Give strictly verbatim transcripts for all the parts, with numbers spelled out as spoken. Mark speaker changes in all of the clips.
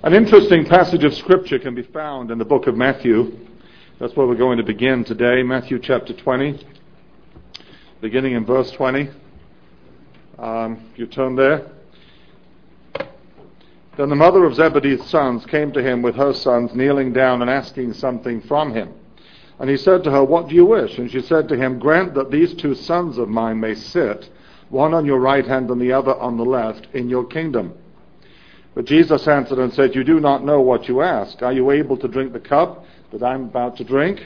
Speaker 1: An interesting passage of Scripture can be found in the book of Matthew. That's where we're going to begin today, Matthew chapter twenty, beginning in verse twenty. Um, if you turn there. Then the mother of Zebedee's sons came to him with her sons, kneeling down and asking something from him. And he said to her, "What do you wish?" And she said to him, "Grant that these two sons of mine may sit, one on your right hand and the other on the left, in your kingdom." But Jesus answered and said, "You do not know what you ask. Are you able to drink the cup that I am about to drink,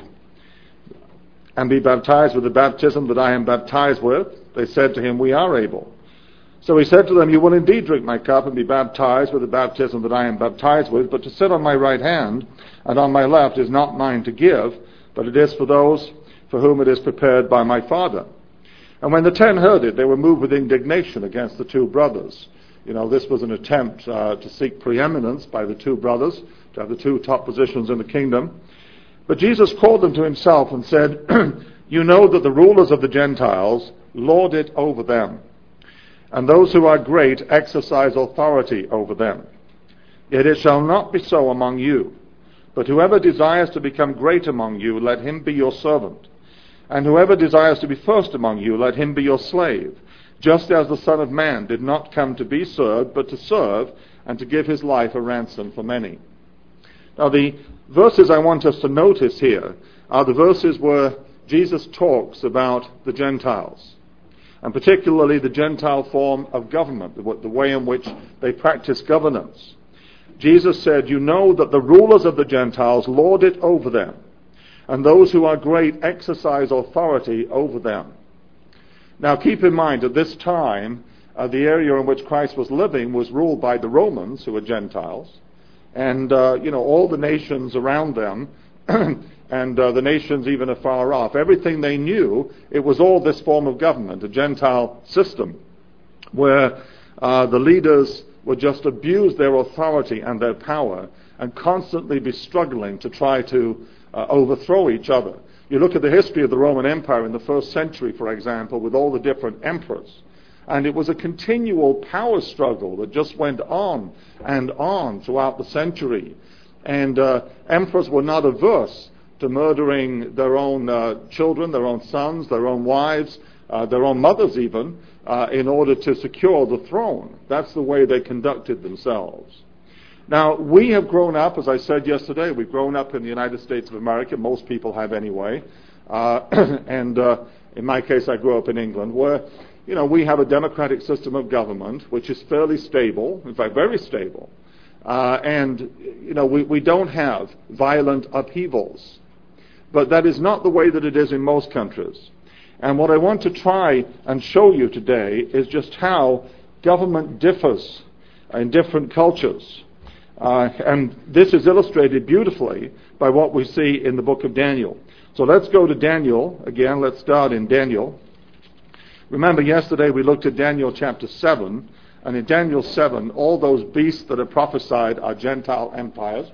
Speaker 1: and be baptized with the baptism that I am baptized with?" They said to him, "We are able." So he said to them, "You will indeed drink my cup and be baptized with the baptism that I am baptized with, but to sit on my right hand and on my left is not mine to give, but it is for those for whom it is prepared by my Father." And when the ten heard it, they were moved with indignation against the two brothers. You know, this was an attempt uh, to seek preeminence by the two brothers, to have the two top positions in the kingdom. But Jesus called them to himself and said, "You know that the rulers of the Gentiles lord it over them, and those who are great exercise authority over them. Yet it shall not be so among you. But whoever desires to become great among you, let him be your servant. And whoever desires to be first among you, let him be your slave. Just as the Son of Man did not come to be served, but to serve, and to give his life a ransom for many." Now the verses I want us to notice here are the verses where Jesus talks about the Gentiles, and particularly the Gentile form of government, the way in which they practice governance. Jesus said, "You know that the rulers of the Gentiles lord it over them, and those who are great exercise authority over them." Now keep in mind, at this time, uh, the area in which Christ was living was ruled by the Romans, who were Gentiles, and uh, you know all the nations around them, and uh, the nations even afar off. Everything they knew, it was all this form of government, a Gentile system, where uh, the leaders would just abuse their authority and their power and constantly be struggling to try to uh, overthrow each other. You look at the history of the Roman Empire in the first century, for example, with all the different emperors, and it was a continual power struggle that just went on and on throughout the century. And uh, emperors were not averse to murdering their own uh, children, their own sons, their own wives, uh, their own mothers even, uh, in order to secure the throne. That's the way they conducted themselves. Now, we have grown up, as I said yesterday, we've grown up in the United States of America. Most people have anyway. Uh, and uh, in my case, I grew up in England, where, you know, we have a democratic system of government, which is fairly stable, in fact, very stable. Uh, and, you know, we, we don't have violent upheavals. But that is not the way that it is in most countries. And what I want to try and show you today is just how government differs in different cultures. Uh, and this is illustrated beautifully by what we see in the book of Daniel. So let's go to Daniel again. Let's start in Daniel. Remember, yesterday we looked at Daniel chapter seven. And in Daniel seven, all those beasts that are prophesied are Gentile empires.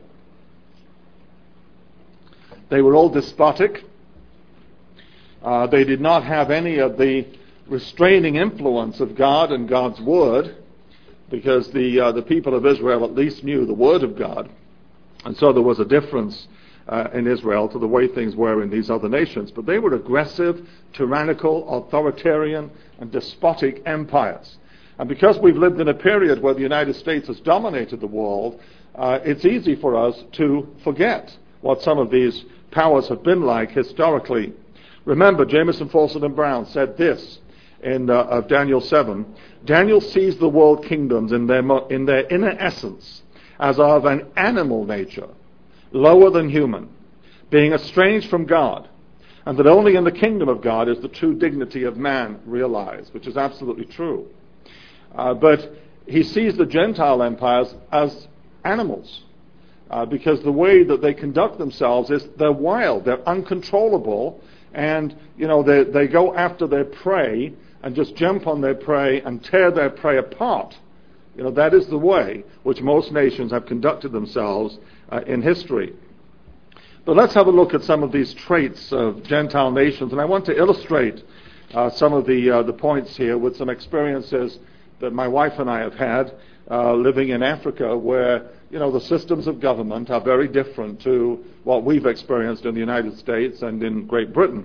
Speaker 1: They were all despotic. Uh, they did not have any of the restraining influence of God and God's Word, because the uh, the people of Israel at least knew the Word of God. And so there was a difference uh, in Israel to the way things were in these other nations. But they were aggressive, tyrannical, authoritarian, and despotic empires. And because we've lived in a period where the United States has dominated the world, uh, it's easy for us to forget what some of these powers have been like historically. Remember, Jameson, Fawcett, and Brown said this in uh, of Daniel seven. Daniel sees the world kingdoms in their, mo- in their inner essence as of an animal nature, lower than human, being estranged from God, and that only in the kingdom of God is the true dignity of man realized, which is absolutely true. Uh, but he sees the Gentile empires as animals, uh, because the way that they conduct themselves is they're wild, they're uncontrollable, and you know they they go after their prey and just jump on their prey and tear their prey apart. You know, that is the way which most nations have conducted themselves uh, in history. But let's have a look at some of these traits of Gentile nations, and I want to illustrate uh, some of the uh, the points here with some experiences that my wife and I have had uh, living in Africa where, you know, the systems of government are very different to what we've experienced in the United States and in Great Britain.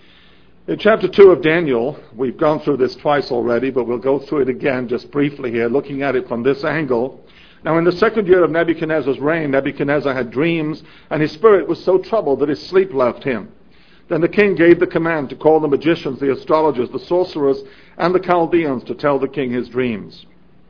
Speaker 1: In chapter two of Daniel, we've gone through this twice already, but we'll go through it again just briefly here, looking at it from this angle. Now, in the second year of Nebuchadnezzar's reign, Nebuchadnezzar had dreams, and his spirit was so troubled that his sleep left him. Then the king gave the command to call the magicians, the astrologers, the sorcerers, and the Chaldeans to tell the king his dreams.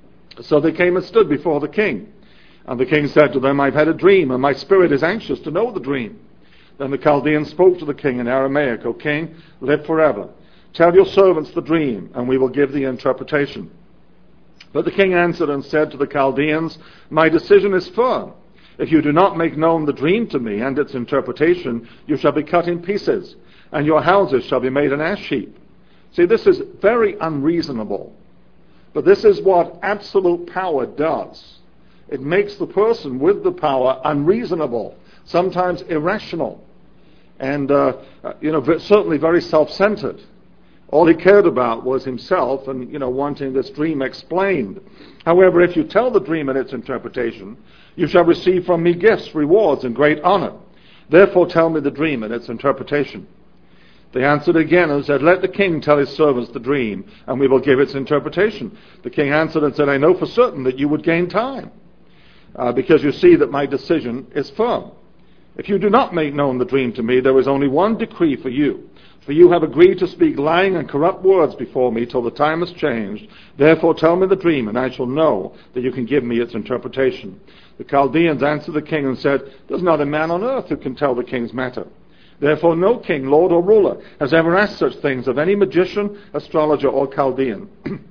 Speaker 1: So they came and stood before the king. And the king said to them, I've had a dream, and my spirit is anxious to know the dream. Then the Chaldeans spoke to the king in Aramaic, O king, live forever. Tell your servants the dream, and we will give the interpretation. But the king answered and said to the Chaldeans, my decision is firm. If you do not make known the dream to me and its interpretation, you shall be cut in pieces, and your houses shall be made an ash heap. See, this is very unreasonable. But this is what absolute power does. It makes the person with the power unreasonable, sometimes irrational, and uh, you know, certainly very self-centered. All he cared about was himself and, you know, wanting this dream explained. However, if you tell the dream and its interpretation, you shall receive from me gifts, rewards, and great honor. Therefore tell me the dream and its interpretation. They answered again and said, let the king tell his servants the dream, and we will give its interpretation. The king answered and said, I know for certain that you would gain time, uh, because you see that my decision is firm. If you do not make known the dream to me, there is only one decree for you. For you have agreed to speak lying and corrupt words before me till the time has changed. Therefore tell me the dream, and I shall know that you can give me its interpretation. The Chaldeans answered the king and said, there's not a man on earth who can tell the king's matter. Therefore no king, lord, or ruler has ever asked such things of any magician, astrologer, or Chaldean.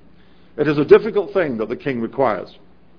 Speaker 1: It is a difficult thing that the king requires.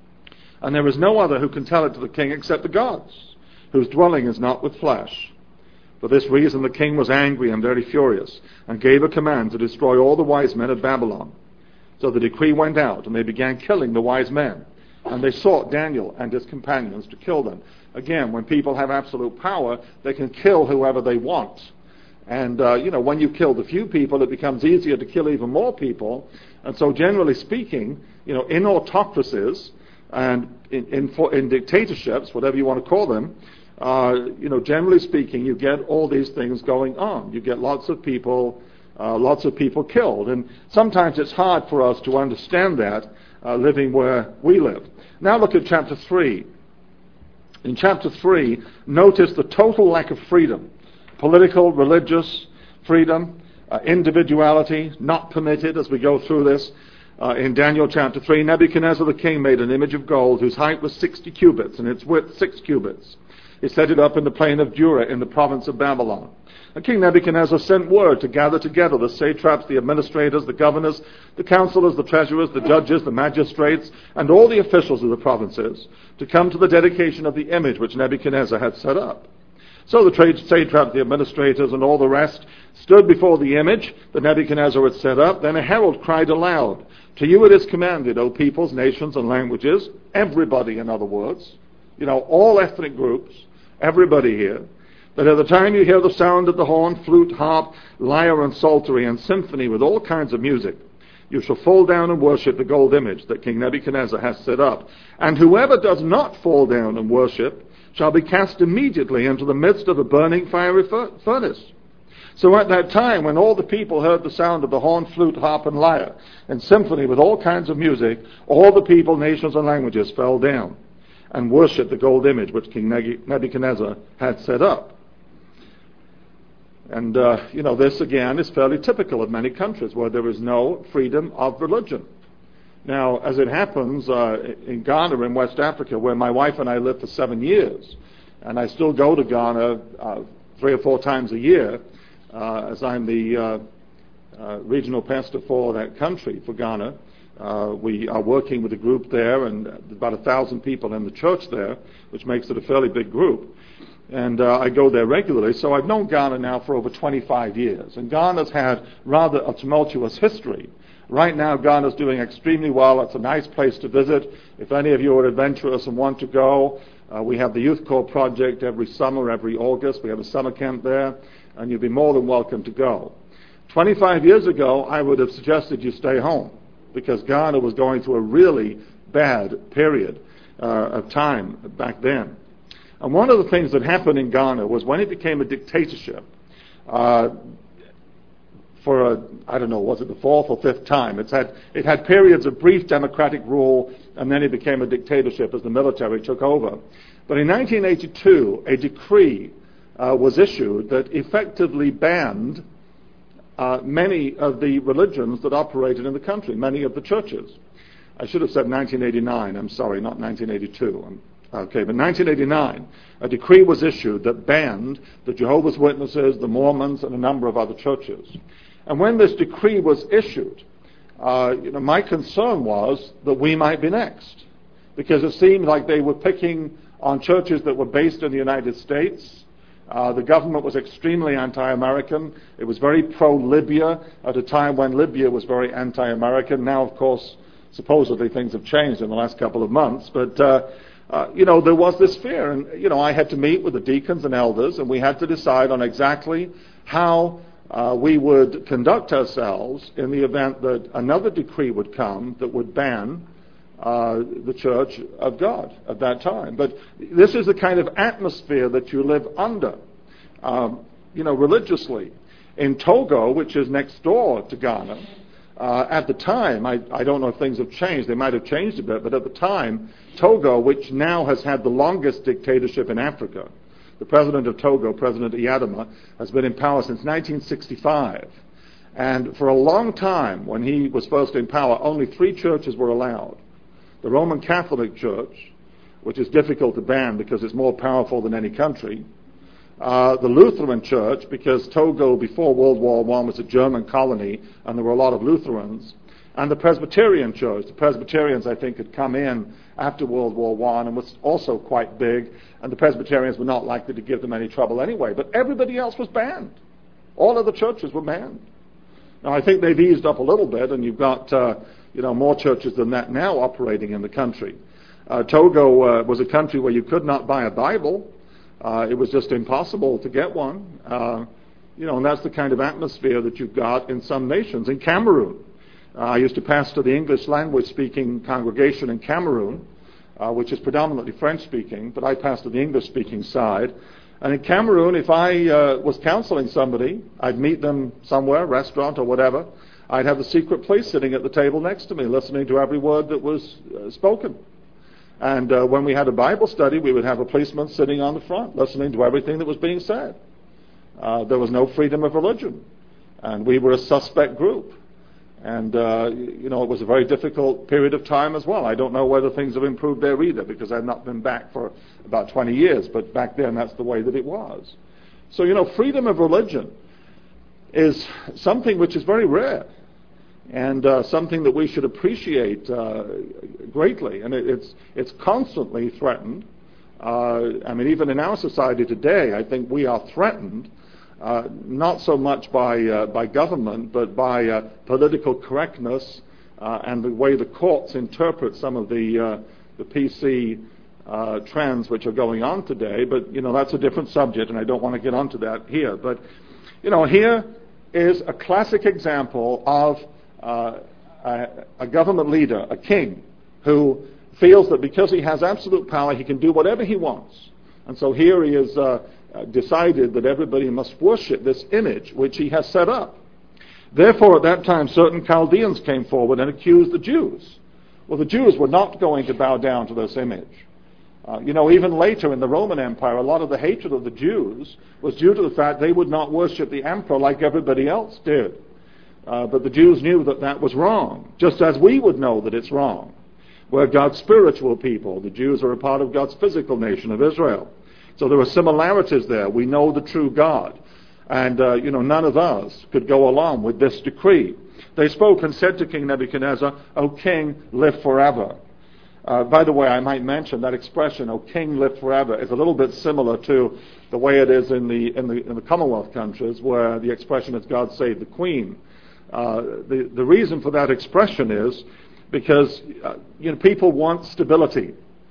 Speaker 1: And there is no other who can tell it to the king except the gods, whose dwelling is not with flesh. For this reason the king was angry and very furious, and gave a command to destroy all the wise men of Babylon. So the decree went out, and they began killing the wise men. And they sought Daniel and his companions to kill them. Again, when people have absolute power, they can kill whoever they want. And, uh, you know, when you kill the few people, it becomes easier to kill even more people. And so generally speaking, you know, in autocracies and in, in, in dictatorships, whatever you want to call them, Uh, you know, generally speaking, you get all these things going on. You get lots of people, uh, lots of people killed, and sometimes it's hard for us to understand that uh, living where we live. Now look at chapter three. In chapter three, notice the total lack of freedom: political, religious freedom, uh, individuality not permitted. As we go through this, uh, in Daniel chapter three, Nebuchadnezzar the king made an image of gold whose height was sixty cubits and its width six cubits. He set it up in the plain of Dura in the province of Babylon. And King Nebuchadnezzar sent word to gather together the satraps, the administrators, the governors, the counselors, the treasurers, the judges, the magistrates, and all the officials of the provinces to come to the dedication of the image which Nebuchadnezzar had set up. So the satraps, the administrators, and all the rest stood before the image that Nebuchadnezzar had set up. Then a herald cried aloud, to you it is commanded, O peoples, nations, and languages, everybody, in other words, you know, all ethnic groups, everybody here, that at the time you hear the sound of the horn, flute, harp, lyre, and psaltery, and symphony with all kinds of music, you shall fall down and worship the gold image that King Nebuchadnezzar has set up. And whoever does not fall down and worship shall be cast immediately into the midst of a burning fiery furnace. So at that time, when all the people heard the sound of the horn, flute, harp, and lyre, and symphony with all kinds of music, all the people, nations, and languages fell down and worshipped the gold image which King Nebuchadnezzar had set up. And, uh, you know, this, again, is fairly typical of many countries where there is no freedom of religion. Now, as it happens, uh, in Ghana, in West Africa, where my wife and I lived for seven years, and I still go to Ghana uh, three or four times a year, uh, as I'm the uh, uh, regional pastor for that country, for Ghana. Uh, we are working with a group there, and about a thousand people in the church there, which makes it a fairly big group. And uh, I go there regularly, so I've known Ghana now for over twenty-five years. And Ghana's had rather a tumultuous history. Right now, Ghana's doing extremely well. It's a nice place to visit. If any of you are adventurous and want to go, uh, we have the Youth Corps project every summer, every August. We have a summer camp there, and you'd be more than welcome to go. twenty-five years ago, I would have suggested you stay home, because Ghana was going through a really bad period uh, of time back then. And one of the things that happened in Ghana was when it became a dictatorship, uh, for a, I don't know, was it the fourth or fifth time? It's had, it had periods of brief democratic rule, and then it became a dictatorship as the military took over. But in nineteen eighty-two, a decree uh, was issued that effectively banned uh, many of the religions that operated in the country, many of the churches. I should have said nineteen eighty-nine, I'm sorry, not nineteen eighty-two. I'm, Okay, but nineteen eighty-nine, a decree was issued that banned the Jehovah's Witnesses, the Mormons, and a number of other churches. And when this decree was issued, uh, you know, my concern was that we might be next, because it seemed like they were picking on churches that were based in the United States. Uh, the government was extremely anti-American. It was very pro-Libya at a time when Libya was very anti-American. Now, of course, supposedly things have changed in the last couple of months, but uh, Uh, you know, there was this fear, and, you know, I had to meet with the deacons and elders, and we had to decide on exactly how uh, we would conduct ourselves in the event that another decree would come that would ban uh, the Church of God at that time. But this is the kind of atmosphere that you live under, um, you know, religiously. In Togo, which is next door to Ghana, Uh, at the time, I, I don't know if things have changed, they might have changed a bit, but at the time, Togo, which now has had the longest dictatorship in Africa, the president of Togo, President Iyadama, has been in power since nineteen sixty-five. And for a long time, when he was first in power, only three churches were allowed. The Roman Catholic Church, which is difficult to ban because it's more powerful than any country, Uh, the Lutheran Church, because Togo before World War One was a German colony and there were a lot of Lutherans, and the Presbyterian Church. The Presbyterians, I think, had come in after World War One and was also quite big, and the Presbyterians were not likely to give them any trouble anyway. But everybody else was banned. All other churches were banned. Now, I think they've eased up a little bit, and you've got uh, you know more churches than that now operating in the country. Uh, Togo uh, was a country where you could not buy a Bible. Uh, it was just impossible to get one. Uh, you know, and that's the kind of atmosphere that you've got in some nations. In Cameroon, uh, I used to pastor the English language-speaking congregation in Cameroon, uh, which is predominantly French-speaking, but I pastor the English-speaking side. And in Cameroon, if I uh, was counseling somebody, I'd meet them somewhere, restaurant or whatever, I'd have the secret police sitting at the table next to me, listening to every word that was uh, spoken. And uh, when we had a Bible study, we would have a policeman sitting on the front, listening to everything that was being said. Uh, there was no freedom of religion, and we were a suspect group. And, uh, you know, it was a very difficult period of time as well. I don't know whether things have improved there either, because I've not been back for about twenty years, but back then that's the way that it was. So, you know, freedom of religion is something which is very rare, and uh, something that we should appreciate uh, greatly. And it, it's it's constantly threatened. Uh, I mean, even in our society today, I think we are threatened, uh, not so much by uh, by government, but by uh, political correctness uh, and the way the courts interpret some of the uh, the P C uh, trends which are going on today. But you know, that's a different subject, and I don't want to get onto that here. But you know, here is a classic example of Uh, a, a government leader, a king, who feels that because he has absolute power, he can do whatever he wants. And so here he has uh, decided that everybody must worship this image which he has set up. Therefore, at that time, certain Chaldeans came forward and accused the Jews. Well, the Jews were not going to bow down to this image. Uh, you know, even later in the Roman Empire, a lot of the hatred of the Jews was due to the fact they would not worship the emperor like everybody else did. Uh, but the Jews knew that that was wrong, just as we would know that it's wrong. We're God's spiritual people. The Jews are a part of God's physical nation of Israel. So there are similarities there. We know the true God. And, uh, you know, none of us could go along with this decree. They spoke and said to King Nebuchadnezzar, "O king, live forever." Uh, by the way, I might mention that expression, "O king, live forever," is a little bit similar to the way it is in the, in the, in the Commonwealth countries, where the expression is "God save the Queen." Uh, the, the reason for that expression is because uh, you know, people want stability.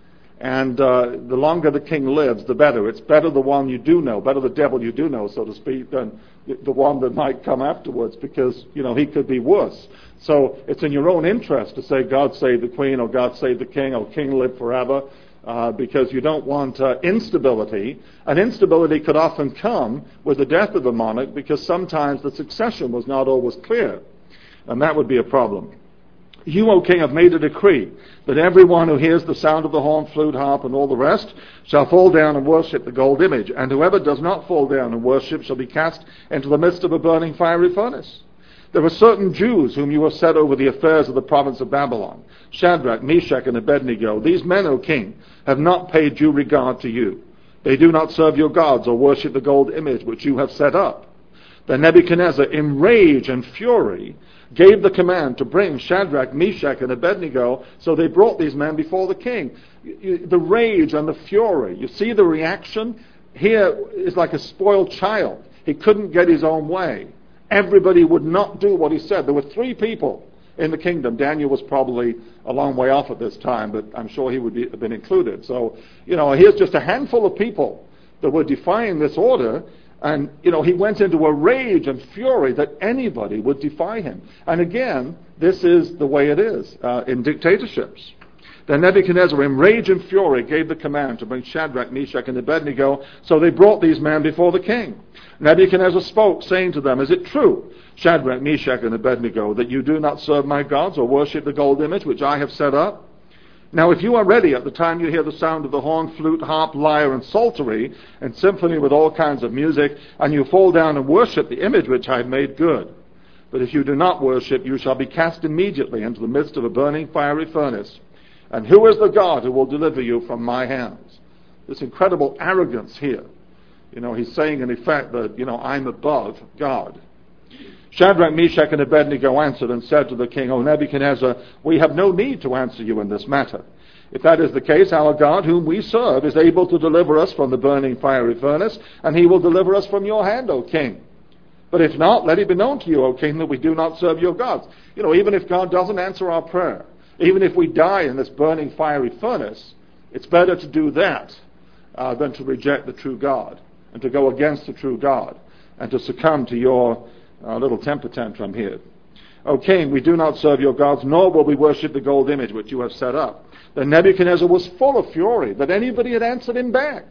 Speaker 1: And uh, the longer the king lives, the better. It's better the one you do know, better the devil you do know, so to speak, than the one that might come afterwards, because, you know, he could be worse. So it's in your own interest to say, God save the queen, or God save the king, or king live forever, uh, because you don't want uh, instability. And instability could often come with the death of the monarch, because sometimes the succession was not always clear. And that would be a problem. You, O king, have made a decree that everyone who hears the sound of the horn, flute, harp, and all the rest shall fall down and worship the gold image, and whoever does not fall down and worship shall be cast into the midst of a burning fiery furnace. There were certain Jews whom you have set over the affairs of the province of Babylon, Shadrach, Meshach, and Abednego. These men, O king, have not paid due regard to you. They do not serve your gods or worship the gold image which you have set up. Then Nebuchadnezzar, in rage and fury, gave the command to bring Shadrach, Meshach, and Abednego, so they brought these men before the king. The rage and the fury, you see the reaction? Here is like a spoiled child. He couldn't get his own way. Everybody would not do what he said. There were three people in the kingdom. Daniel was probably a long way off at this time, but I'm sure he would be, have been included. So, you know, here's just a handful of people that were defying this order. And, you know, he went into a rage and fury that anybody would defy him. And again, this is the way it is uh, in dictatorships. Then Nebuchadnezzar, in rage and fury, gave the command to bring Shadrach, Meshach, and Abednego. So they brought these men before the king. Nebuchadnezzar spoke, saying to them, "Is it true, Shadrach, Meshach, and Abednego, that you do not serve my gods or worship the gold image which I have set up? Now, if you are ready at the time you hear the sound of the horn, flute, harp, lyre, and psaltery, and symphony with all kinds of music, and you fall down and worship the image which I have made, good. But if you do not worship, you shall be cast immediately into the midst of a burning fiery furnace. And who is the God who will deliver you from my hands?" This incredible arrogance here. You know, he's saying in effect that, you know, I'm above God. Shadrach, Meshach, and Abednego answered and said to the king, "O Nebuchadnezzar, we have no need to answer you in this matter. If that is the case, our God, whom we serve, is able to deliver us from the burning fiery furnace, and he will deliver us from your hand, O king. But if not, let it be known to you, O king, that we do not serve your gods." You know, even if God doesn't answer our prayer, even if we die in this burning fiery furnace, it's better to do that uh, than to reject the true God, and to go against the true God, and to succumb to your a little temper tantrum here. "O king, we do not serve your gods, nor will we worship the gold image which you have set up." Then Nebuchadnezzar was full of fury that anybody had answered him back.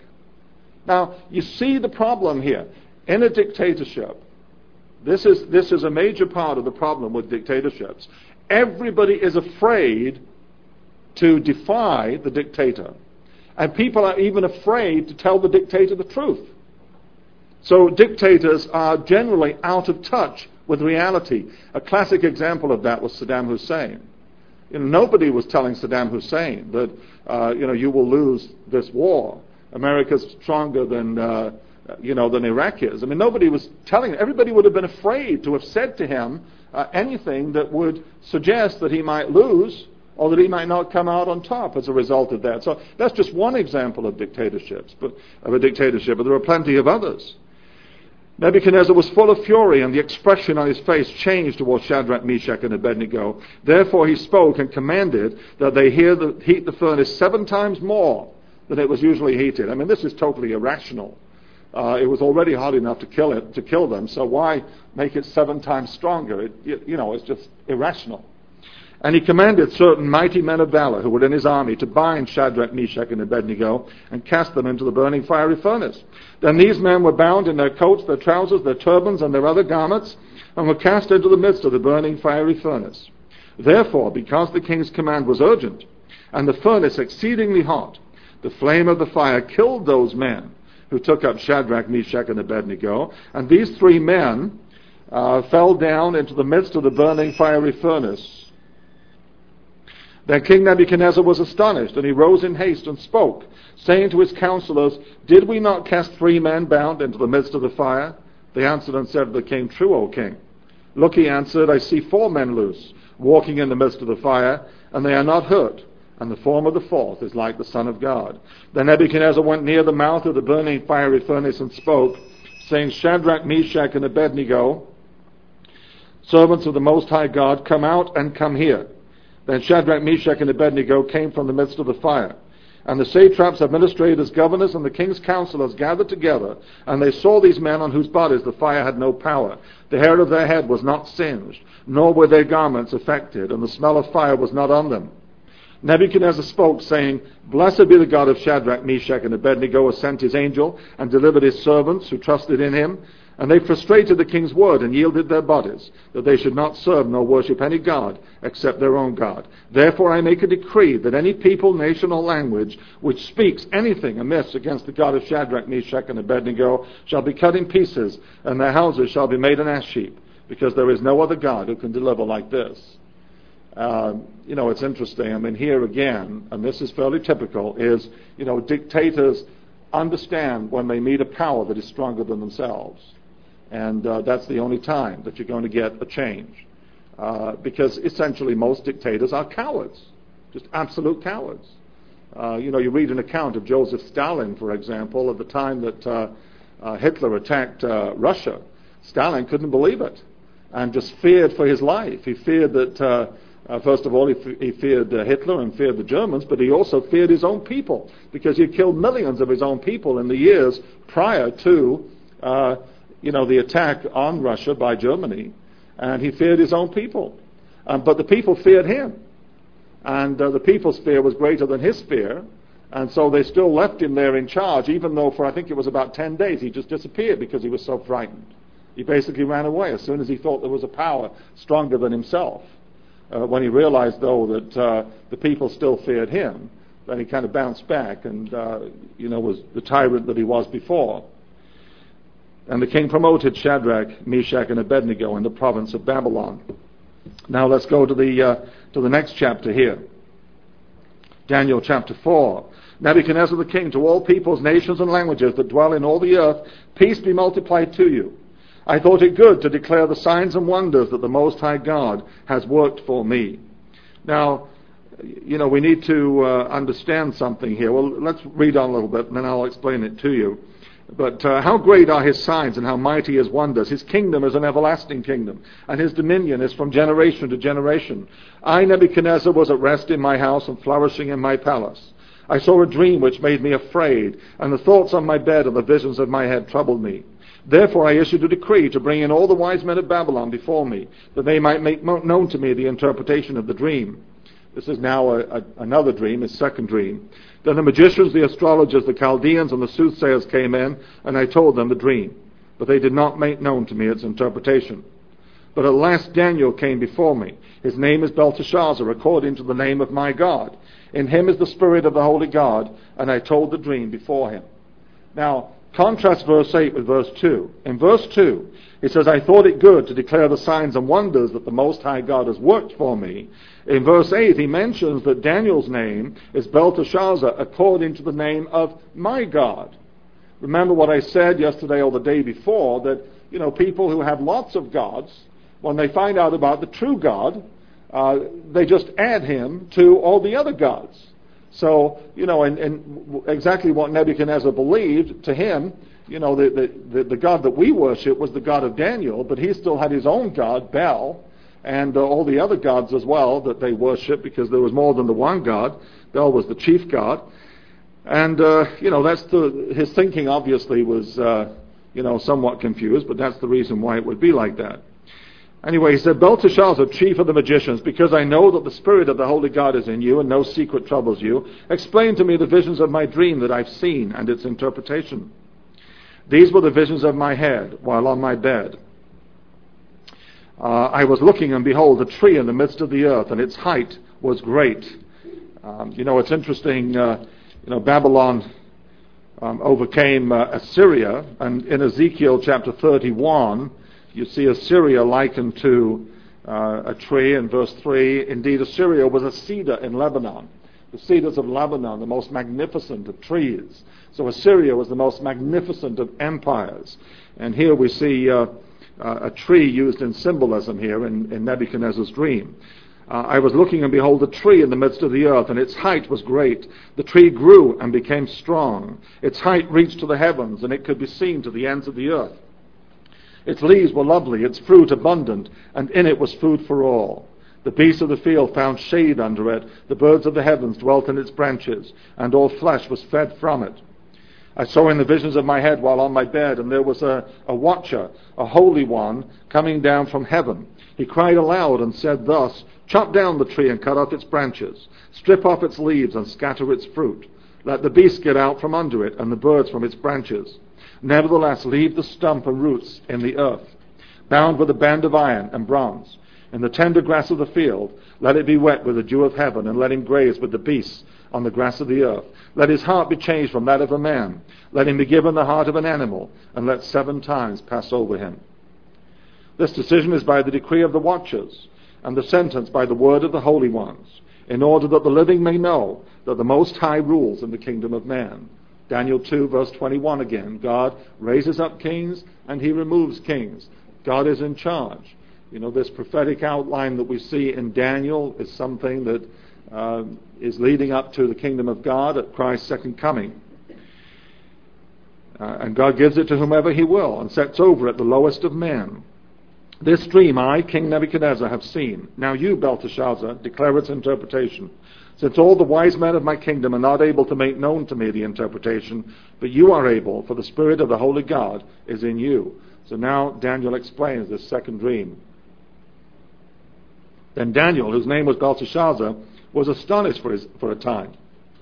Speaker 1: Now, you see the problem here. In a dictatorship, this is, this is a major part of the problem with dictatorships. Everybody is afraid to defy the dictator. And people are even afraid to tell the dictator the truth. So dictators are generally out of touch with reality. A classic example of that was Saddam Hussein. You know, nobody was telling Saddam Hussein that, uh, you know, you will lose this war. America's stronger than, uh, you know, than Iraq is. I mean, nobody was telling him. Everybody would have been afraid to have said to him uh, anything that would suggest that he might lose or that he might not come out on top as a result of that. So that's just one example of dictatorships, but of a dictatorship, but there are plenty of others. Nebuchadnezzar was full of fury, and the expression on his face changed towards Shadrach, Meshach, and Abednego. Therefore he spoke and commanded that they hear the, heat the furnace seven times more than it was usually heated. I mean, this is totally irrational. Uh, it was already hot enough to kill it, to kill them, so why make it seven times stronger? It, it, you know, it's just irrational. And he commanded certain mighty men of valor who were in his army to bind Shadrach, Meshach, and Abednego and cast them into the burning fiery furnace. Then these men were bound in their coats, their trousers, their turbans, and their other garments, and were cast into the midst of the burning fiery furnace. Therefore, because the king's command was urgent, and the furnace exceedingly hot, the flame of the fire killed those men who took up Shadrach, Meshach, and Abednego, and these three men uh, fell down into the midst of the burning fiery furnace. Then King Nebuchadnezzar was astonished, and he rose in haste and spoke, saying to his counselors, "Did we not cast three men bound into the midst of the fire?" They answered and said to the king, "True, O king." "Look," he answered, "I see four men loose, walking in the midst of the fire, and they are not hurt, and the form of the fourth is like the Son of God." Then Nebuchadnezzar went near the mouth of the burning fiery furnace and spoke, saying, "Shadrach, Meshach, and Abednego, servants of the Most High God, come out and come here." Then Shadrach, Meshach, and Abednego came from the midst of the fire. And the satraps, administrators, governors, and the king's counselors gathered together, and they saw these men on whose bodies the fire had no power. The hair of their head was not singed, nor were their garments affected, and the smell of fire was not on them. Nebuchadnezzar spoke, saying, Blessed be the God of Shadrach, Meshach, and Abednego, who sent his angel and delivered his servants who trusted in him. And they frustrated the king's word and yielded their bodies, that they should not serve nor worship any god except their own God. Therefore I make a decree that any people, nation, or language which speaks anything amiss against the God of Shadrach, Meshach, and Abednego shall be cut in pieces, and their houses shall be made an ash heap, because there is no other God who can deliver like this. Uh, you know, it's interesting. I mean, here again, and this is fairly typical, is, you know, dictators understand when they meet a power that is stronger than themselves. And uh, that's the only time that you're going to get a change. Uh, because essentially most dictators are cowards, just absolute cowards. Uh, you know, you read an account of Joseph Stalin, for example, at the time that uh, uh, Hitler attacked uh, Russia. Stalin couldn't believe it and just feared for his life. He feared that, uh, uh, first of all, he, f- he feared uh, Hitler and feared the Germans, but he also feared his own people, because he had killed millions of his own people in the years prior to uh, you know, the attack on Russia by Germany, and he feared his own people. Um, but the people feared him, and uh, the people's fear was greater than his fear, and so they still left him there in charge, even though for I think it was about ten days he just disappeared because he was so frightened. He basically ran away as soon as he thought there was a power stronger than himself. Uh, when he realized, though, that uh, the people still feared him, then he kind of bounced back and, uh, you know, was the tyrant that he was before. And the king promoted Shadrach, Meshach, and Abednego in the province of Babylon. Now let's go to the uh, to the next chapter here. Daniel chapter four. Nebuchadnezzar the king, to all peoples, nations, and languages that dwell in all the earth, peace be multiplied to you. I thought it good to declare the signs and wonders that the Most High God has worked for me. Now, you know, we need to uh, understand something here. Well, let's read on a little bit, and then I'll explain it to you. But uh, how great are his signs and how mighty his wonders. His kingdom is an everlasting kingdom, and his dominion is from generation to generation. I, Nebuchadnezzar, was at rest in my house and flourishing in my palace. I saw a dream which made me afraid, and the thoughts on my bed and the visions of my head troubled me. Therefore I issued a decree to bring in all the wise men of Babylon before me, that they might make known to me the interpretation of the dream. This is now a, a, another dream, his second dream. Then the magicians, the astrologers, the Chaldeans, and the soothsayers came in, and I told them the dream. But they did not make known to me its interpretation. But at last Daniel came before me. His name is Belteshazzar, according to the name of my God. In him is the spirit of the holy God, and I told the dream before him. Now, contrast verse eight with verse two. In verse two, it says, I thought it good to declare the signs and wonders that the Most High God has worked for me. In verse eight, he mentions that Daniel's name is Belteshazzar, according to the name of my God. Remember what I said yesterday or the day before, that, you know, people who have lots of gods, when they find out about the true God, uh, they just add him to all the other gods. So, you know, and, and exactly what Nebuchadnezzar believed, to him, you know, the, the, the, the God that we worship was the God of Daniel, but he still had his own God, Bel, and uh, all the other gods as well that they worship, because there was more than the one God. Bel was the chief god. And, uh, you know, that's the, his thinking obviously was, uh, you know, somewhat confused, but that's the reason why it would be like that. Anyway, he said, Belteshazzar, chief of the magicians, because I know that the spirit of the holy God is in you and no secret troubles you, explain to me the visions of my dream that I've seen and its interpretation. These were the visions of my head while on my bed. Uh, I was looking, and behold, a tree in the midst of the earth, and its height was great. Um, you know, it's interesting, uh, you know, Babylon um, overcame uh, Assyria, and in Ezekiel chapter thirty-one, you see Assyria likened to uh, a tree in verse three. Indeed, Assyria was a cedar in Lebanon. The cedars of Lebanon, the most magnificent of trees. So Assyria was the most magnificent of empires. And here we see uh, uh, a tree used in symbolism here in, in Nebuchadnezzar's dream. Uh, I was looking, and behold, a tree in the midst of the earth, and its height was great. The tree grew and became strong. Its height reached to the heavens, and it could be seen to the ends of the earth. Its leaves were lovely, its fruit abundant, and in it was food for all. The beasts of the field found shade under it. The birds of the heavens dwelt in its branches, and all flesh was fed from it. I saw in the visions of my head while on my bed, and there was a, a watcher, a holy one, coming down from heaven. He cried aloud and said thus, "Chop down the tree and cut off its branches. Strip off its leaves and scatter its fruit. Let the beasts get out from under it, and the birds from its branches. Nevertheless, leave the stump and roots in the earth, bound with a band of iron and bronze. In the tender grass of the field, let it be wet with the dew of heaven, and let him graze with the beasts on the grass of the earth. Let his heart be changed from that of a man. Let him be given the heart of an animal, and let seven times pass over him." This decision is by the decree of the watchers, and the sentence by the word of the holy ones, in order that the living may know that the Most High rules in the kingdom of man. Daniel two, verse twenty-one again. God raises up kings, and he removes kings. God is in charge. You know, this prophetic outline that we see in Daniel is something that uh, is leading up to the kingdom of God at Christ's second coming. Uh, and God gives it to whomever he will, and sets over it the lowest of men. This dream I, King Nebuchadnezzar, have seen. Now you, Belteshazzar, declare its interpretation. Since all the wise men of my kingdom are not able to make known to me the interpretation, but you are able, for the Spirit of the Holy God is in you. So now Daniel explains this second dream. Then Daniel, whose name was Belteshazzar, was astonished for, his, for a time,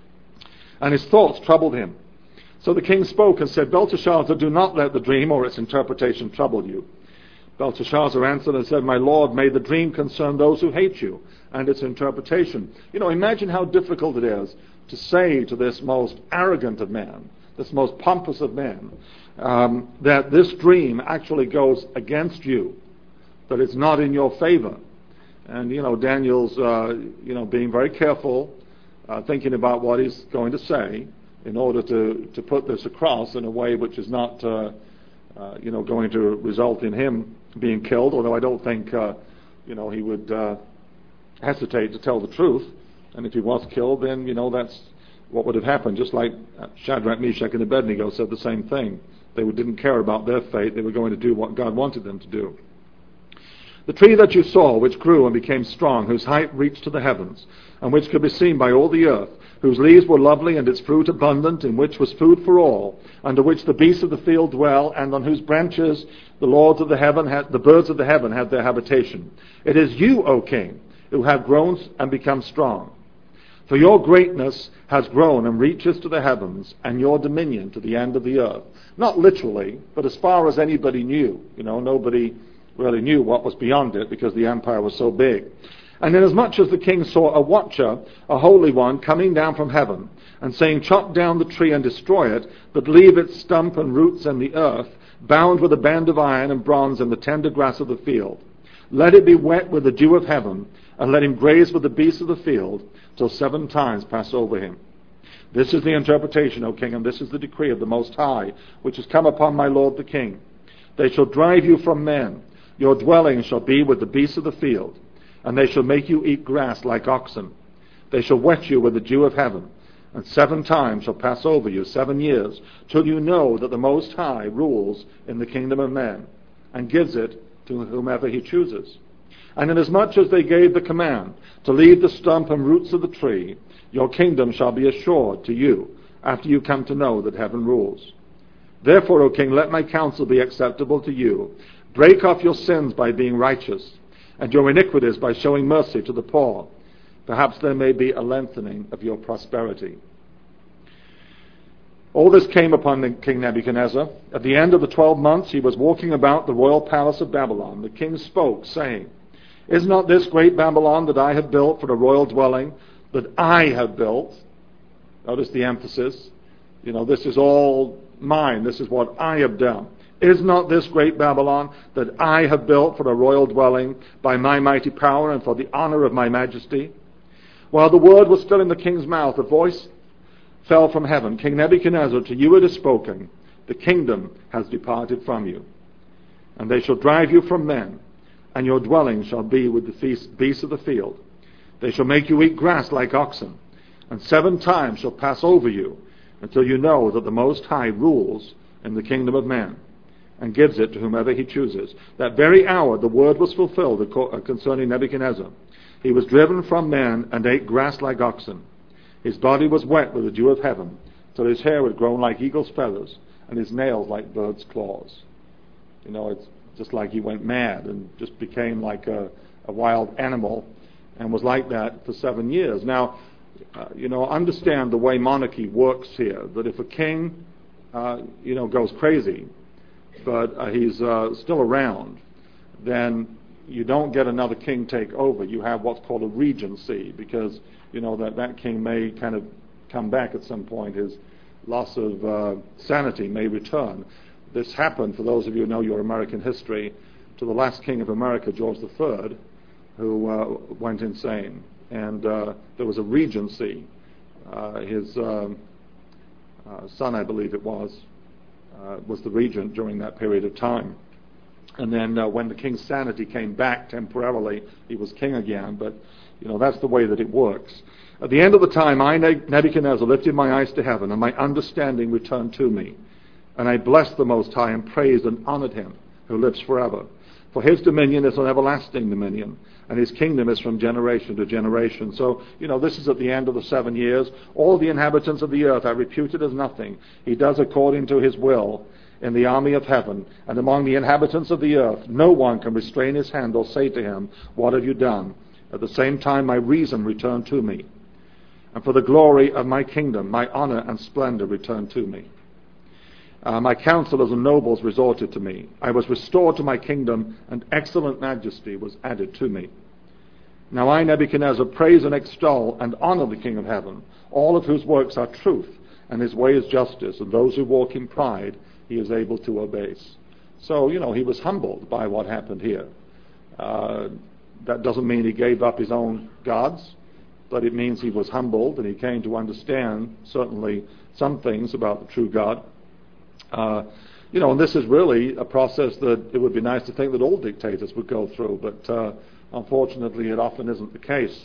Speaker 1: and his thoughts troubled him. So the king spoke and said, "Belteshazzar, do not let the dream or its interpretation trouble you." Belteshazzar answered and said, "My lord, may the dream concern those who hate you, and its interpretation." You know, imagine how difficult it is to say to this most arrogant of men, this most pompous of men, um, that this dream actually goes against you, that it's not in your favor. And, you know, Daniel's, uh, you know, being very careful, uh, thinking about what he's going to say in order to, to put this across in a way which is not, uh, uh, you know, going to result in him being killed, although I don't think, uh, you know, he would uh, hesitate to tell the truth. And if he was killed, then, you know, that's what would have happened, just like Shadrach, Meshach, and Abednego said the same thing. They didn't care about their fate. They were going to do what God wanted them to do. The tree that you saw, which grew and became strong, whose height reached to the heavens, and which could be seen by all the earth, whose leaves were lovely and its fruit abundant, in which was food for all, under which the beasts of the field dwell, and on whose branches the lords of the heaven had, the birds of the heaven had their habitation. It is you, O king, who have grown and become strong. For your greatness has grown and reaches to the heavens, and your dominion to the end of the earth. Not literally, but as far as anybody knew. You know, nobody really knew what was beyond it because the empire was so big. And inasmuch as the king saw a watcher, a holy one, coming down from heaven, and saying, "Chop down the tree and destroy it, but leave its stump and roots in the earth, bound with a band of iron and bronze in the tender grass of the field. Let it be wet with the dew of heaven, and let him graze with the beasts of the field, till seven times pass over him. This is the interpretation, O king, and this is the decree of the Most High, which has come upon my lord the king. They shall drive you from men. Your dwelling shall be with the beasts of the field, and they shall make you eat grass like oxen. They shall wet you with the dew of heaven, and seven times shall pass over you, seven years, till you know that the Most High rules in the kingdom of men, and gives it to whomever he chooses. And inasmuch as they gave the command to leave the stump and roots of the tree, your kingdom shall be assured to you, after you come to know that heaven rules. Therefore, O king, let my counsel be acceptable to you. Break off your sins by being righteous, and your iniquities by showing mercy to the poor. Perhaps there may be a lengthening of your prosperity." All this came upon King Nebuchadnezzar. At the end of the twelve months he was walking about the royal palace of Babylon. The king spoke, saying, "Is not this great Babylon that I have built for a royal dwelling, that I have built?" Notice the emphasis. You know, this is all mine. This is what I have done. "Is not this great Babylon that I have built for a royal dwelling by my mighty power and for the honor of my majesty?" While the word was still in the king's mouth, a voice fell from heaven. "King Nebuchadnezzar, to you it is spoken, the kingdom has departed from you. And they shall drive you from men, and your dwelling shall be with the beasts of the field. They shall make you eat grass like oxen, and seven times shall pass over you, until you know that the Most High rules in the kingdom of man, and gives it to whomever he chooses." That very hour the word was fulfilled concerning Nebuchadnezzar. He was driven from men and ate grass like oxen. His body was wet with the dew of heaven, till his hair had grown like eagle's feathers, and his nails like birds' claws. You know, it's just like he went mad and just became like a, a wild animal, and was like that for seven years. Now, uh, you know, understand the way monarchy works here, that if a king, uh, you know, goes crazy, but uh, he's uh, still around, then you don't get another king take over. You have what's called a regency, because, you know, that, that king may kind of come back at some point. His loss of uh, sanity may return. This happened, for those of you who know your American history, to the last king of America, George the Third, who uh, went insane. And uh, there was a regency. Uh, his um, uh, son, I believe it was, uh, was the regent during that period of time. And then uh, when the king's sanity came back temporarily, he was king again. But, you know, that's the way that it works. At the end of the time, I, Nebuchadnezzar, lifted my eyes to heaven, and my understanding returned to me. And I blessed the Most High, and praised and honored him, who lives forever. For his dominion is an everlasting dominion, and his kingdom is from generation to generation. So, you know, this is at the end of the seven years. All the inhabitants of the earth are reputed as nothing. He does according to his will in the army of heaven, and among the inhabitants of the earth. No one can restrain his hand or say to him, "What have you done?" At the same time, my reason returned to me. And for the glory of my kingdom, my honor and splendor returned to me. Uh, my counselors and nobles resorted to me. I was restored to my kingdom, and excellent majesty was added to me. Now I, Nebuchadnezzar, praise and extol and honor the King of heaven, all of whose works are truth, and his way is justice, and those who walk in pride he is able to abase. So, you know, he was humbled by what happened here. Uh, that doesn't mean he gave up his own gods, but it means he was humbled, and he came to understand, certainly, some things about the true God. Uh, you know, and this is really a process that it would be nice to think that all dictators would go through, but uh, unfortunately it often isn't the case.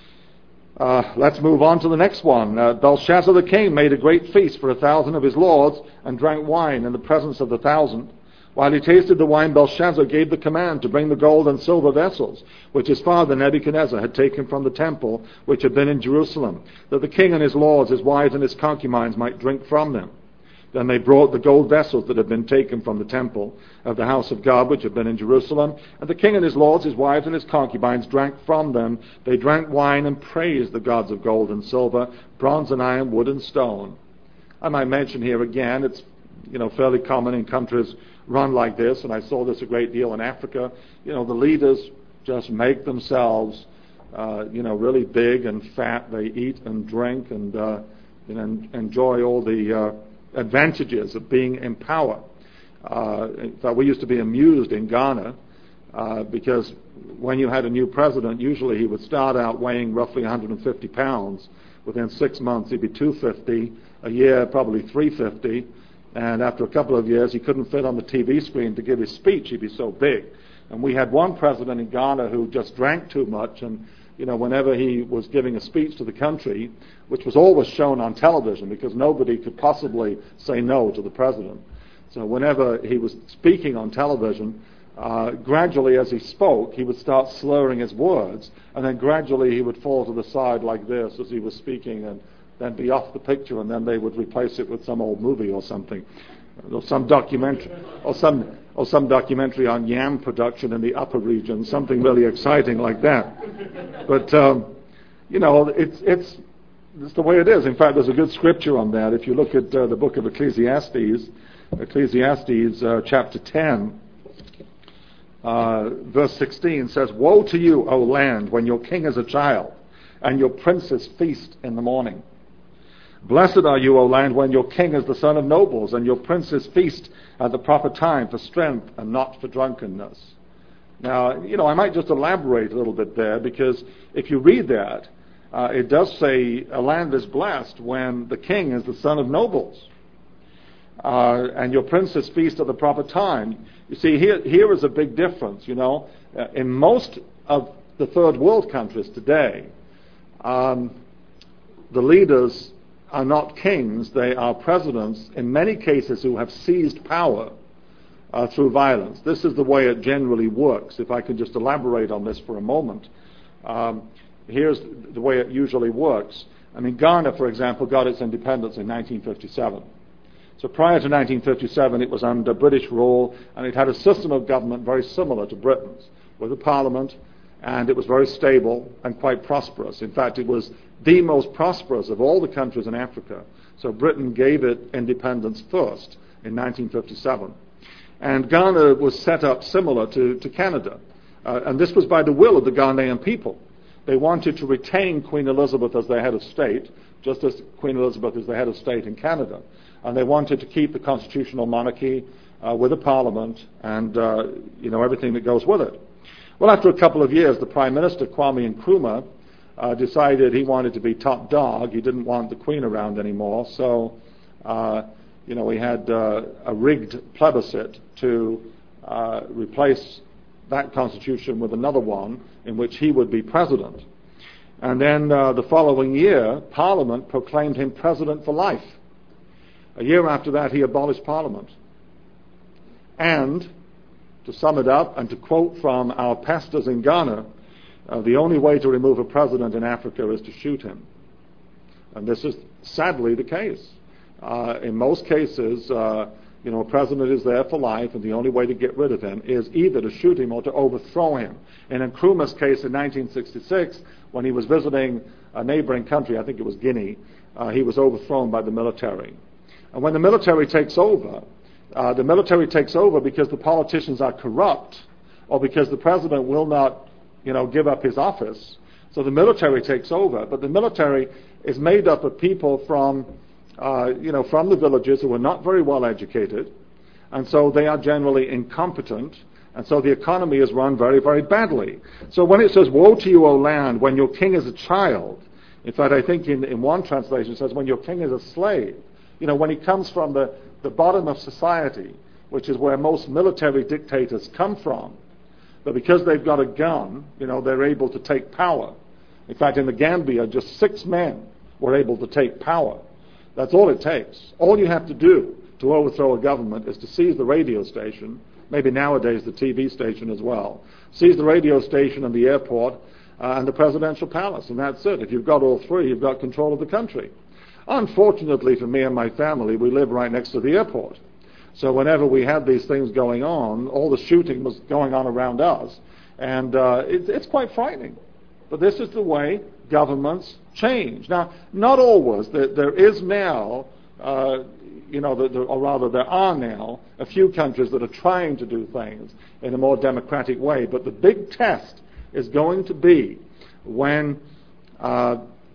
Speaker 1: Uh, let's move on to the next one. Uh, Belshazzar the king made a great feast for a thousand of his lords, and drank wine in the presence of the thousand. While he tasted the wine, Belshazzar gave the command to bring the gold and silver vessels, which his father Nebuchadnezzar had taken from the temple, which had been in Jerusalem, that the king and his lords, his wives and his concubines might drink from them. Then they brought the gold vessels that had been taken from the temple of the house of God, which had been in Jerusalem. And the king and his lords, his wives and his concubines, drank from them. They drank wine and praised the gods of gold and silver, bronze and iron, wood and stone. I might mention here again, it's, you know, fairly common in countries run like this, and I saw this a great deal in Africa. You know, the leaders just make themselves, uh, you know, really big and fat. They eat and drink and, uh, you know, enjoy all the uh, advantages of being in power. Uh, in fact, we used to be amused in Ghana uh, because when you had a new president, usually he would start out weighing roughly one hundred fifty pounds. Within six months, he'd be two hundred fifty. A year, probably three hundred fifty. And after a couple of years, he couldn't fit on the T V screen to give his speech. He'd be so big. And we had one president in Ghana who just drank too much, and you know, whenever he was giving a speech to the country, which was always shown on television because nobody could possibly say no to the president. So whenever he was speaking on television, uh, gradually as he spoke, he would start slurring his words, and then gradually he would fall to the side like this as he was speaking, and then be off the picture, and then they would replace it with some old movie or something, or some documentary, or some or some documentary on yam production in the upper region, something really exciting like that. But um, you know, it's it's it's the way it is. In fact, there's a good scripture on that. If you look at uh, the book of Ecclesiastes, Ecclesiastes uh, chapter ten, uh, verse sixteen says, "Woe to you, O land, when your king is a child, and your princes feast in the morning. Blessed are you, O land, when your king is the son of nobles, and your princes feast at the proper time for strength and not for drunkenness." Now, you know, I might just elaborate a little bit there, because if you read that, uh, it does say a land is blessed when the king is the son of nobles, uh, and your princes feast at the proper time. You see, here here is a big difference, you know. Uh, in most of the third world countries today, um, the leaders are not kings, they are presidents, in many cases who have seized power uh, through violence. This is the way it generally works. If I could just elaborate on this for a moment. Um, here's the way it usually works. I mean, Ghana, for example, got its independence in nineteen fifty-seven. So prior to nineteen fifty-seven, it was under British rule, and it had a system of government very similar to Britain's, with a parliament, and it was very stable and quite prosperous. In fact, it was the most prosperous of all the countries in Africa. So Britain gave it independence first in nineteen fifty-seven. And Ghana was set up similar to, to Canada. Uh, and this was by the will of the Ghanaian people. They wanted to retain Queen Elizabeth as their head of state, just as Queen Elizabeth is the head of state in Canada. And they wanted to keep the constitutional monarchy uh, with a parliament and uh, you know everything that goes with it. Well, after a couple of years, the Prime Minister, Kwame Nkrumah, uh, decided he wanted to be top dog. He didn't want the Queen around anymore. So, uh, you know, we had uh, a rigged plebiscite to uh, replace that constitution with another one in which he would be president. And then uh, the following year, Parliament proclaimed him president for life. A year after that, he abolished Parliament. And, to sum it up, and to quote from our pastors in Ghana, uh, the only way to remove a president in Africa is to shoot him. And this is sadly the case. Uh, in most cases, uh, you know, a president is there for life, and the only way to get rid of him is either to shoot him or to overthrow him. In Nkrumah's case in nineteen sixty-six, when he was visiting a neighboring country, I think it was Guinea, uh, he was overthrown by the military. And when the military takes over, uh, the military takes over because the politicians are corrupt, or because the president will not, you know, give up his office. So the military takes over, but the military is made up of people from, uh, you know, from the villages who are not very well educated, and so they are generally incompetent, and so the economy is run very, very badly. So when it says, "Woe to you, O land, when your king is a child," in fact, I think in, in one translation it says, "when your king is a slave," you know, when he comes from the, the bottom of society, which is where most military dictators come from, but because they've got a gun, you know, they're able to take power. In fact, in the Gambia, just six men were able to take power. That's all it takes. All you have to do to overthrow a government is to seize the radio station, maybe nowadays the T V station as well, seize the radio station and the airport uh, and the presidential palace, and that's it. If you've got all three, you've got control of the country. Unfortunately for me and my family, we live right next to the airport. So whenever we had these things going on, all the shooting was going on around us, and uh, it, it's quite frightening. But this is the way governments change. Now, not always. There, there is now, uh, you know, the, the, or rather there are now a few countries that are trying to do things in a more democratic way. But the big test is going to be when uh,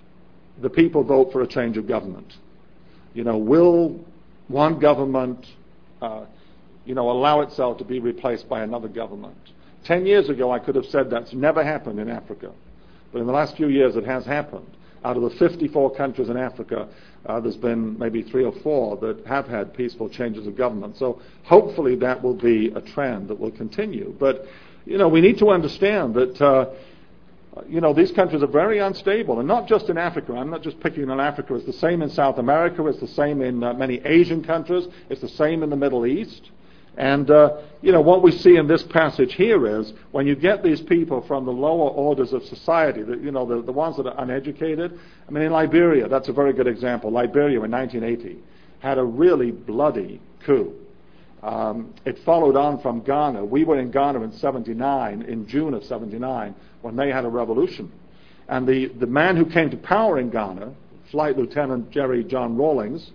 Speaker 1: the people vote for a change of government. You know, will one government, uh, you know, allow itself to be replaced by another government? Ten years ago, I could have said that's never happened in Africa. But in the last few years, it has happened. Out of the fifty-four countries in Africa, uh, there's been maybe three or four that have had peaceful changes of government. So hopefully that will be a trend that will continue. But, you know, we need to understand that, uh, you know, these countries are very unstable, and not just in Africa. I'm not just picking on Africa. It's the same in South America. It's the same in uh, many Asian countries. It's the same in the Middle East. And, uh, you know, what we see in this passage here is when you get these people from the lower orders of society, the, you know, the, the ones that are uneducated. I mean, in Liberia, that's a very good example. Liberia in nineteen eighty had a really bloody coup. Um, it followed on from Ghana. We were in Ghana in seventy-nine, in June of seventy-nine, when they had a revolution. And the, the man who came to power in Ghana, Flight Lieutenant Jerry John Rawlings,